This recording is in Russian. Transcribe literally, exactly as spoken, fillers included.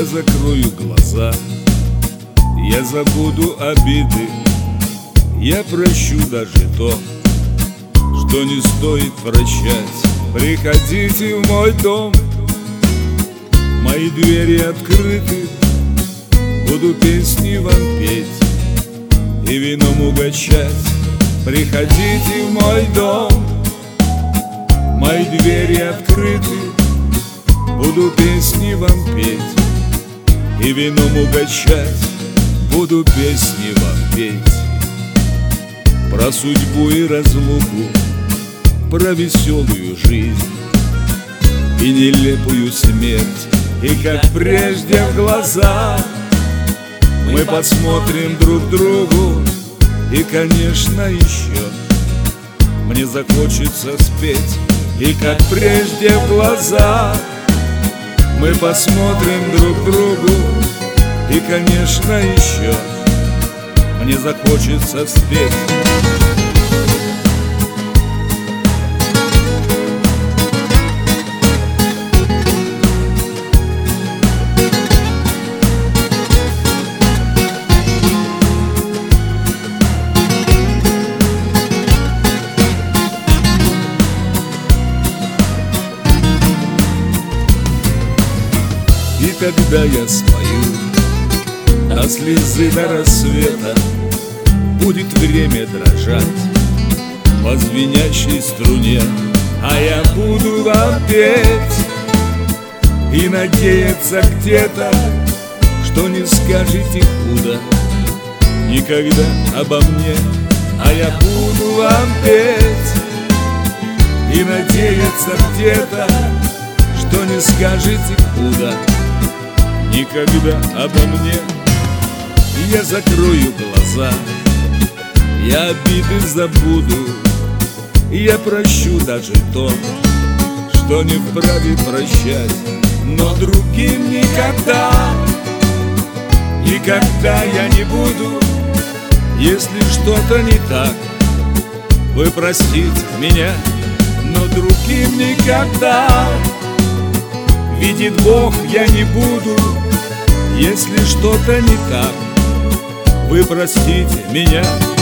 закрою глаза, я забуду обиды, я прощу даже то, что не стоит прощать. Приходите в мой дом, мои двери открыты, буду песни вам петь и вином угощать. Приходите в мой дом, мои двери открыты, буду песни вам петь и вином угощать. Буду песни вам петь про судьбу и разлуку, про веселую жизнь и нелепую смерть. И как прежде в глаза мы посмотрим друг другу, и, конечно, еще мне захочется спеть. И как прежде в глаза мы посмотрим друг другу, и, конечно, еще мне захочется спеть. И когда я спою до слезы до рассвета, будет время дрожать по звенящей струне, а я буду вам петь и надеяться где-то, что не скажете худо никогда обо мне. А я буду вам петь и надеяться где-то, что не скажете худо никогда обо мне. Я закрою глаза, я обиды забуду, я прощу даже то, что не вправе прощать. Но другим никогда, никогда я не буду. Если что-то не так, вы простите меня, но другим никогда, видит Бог, я не буду. Если что-то не так, вы простите меня.